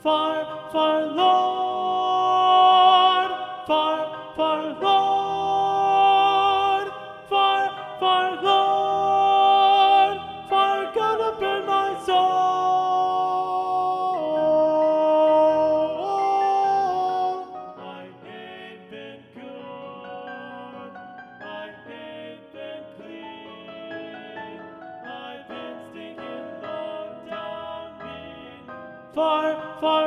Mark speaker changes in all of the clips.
Speaker 1: far, far Lord, far, far Lord, far, far Lord, far gonna burn my soul. I ain't been good, I ain't been clean, I've been stinking low down mean. Far, far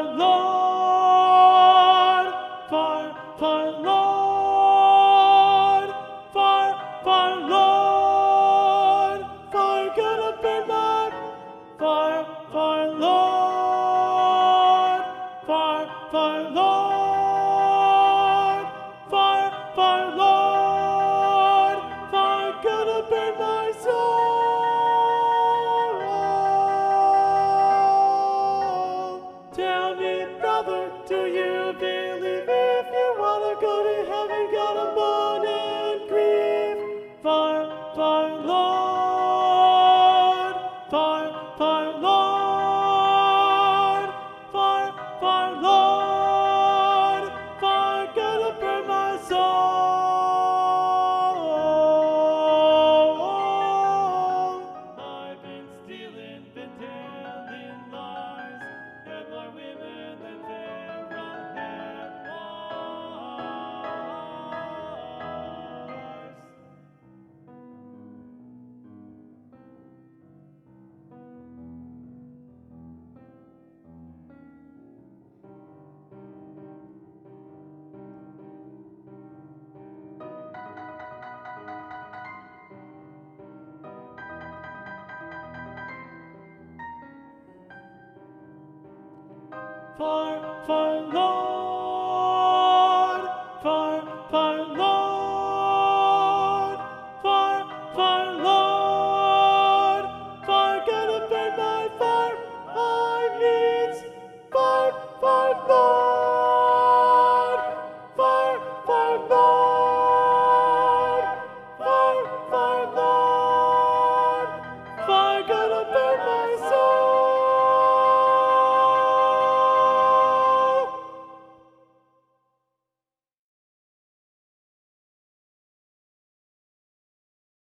Speaker 1: Lord, far, far Lord, far, far Lord, far gonna burn my, far, far Lord, far, far Lord, far, far Lord, far gonna burn my soul. Tell me, brother, do you believe if you wanna go to heaven, gotta mourn and grieve? Far, far Lord, far, far Lord, far, far Lord, far gonna burn my soul. I've been stealing, been telling lies, had more women than Pharaoh had wives. Far, far Lord.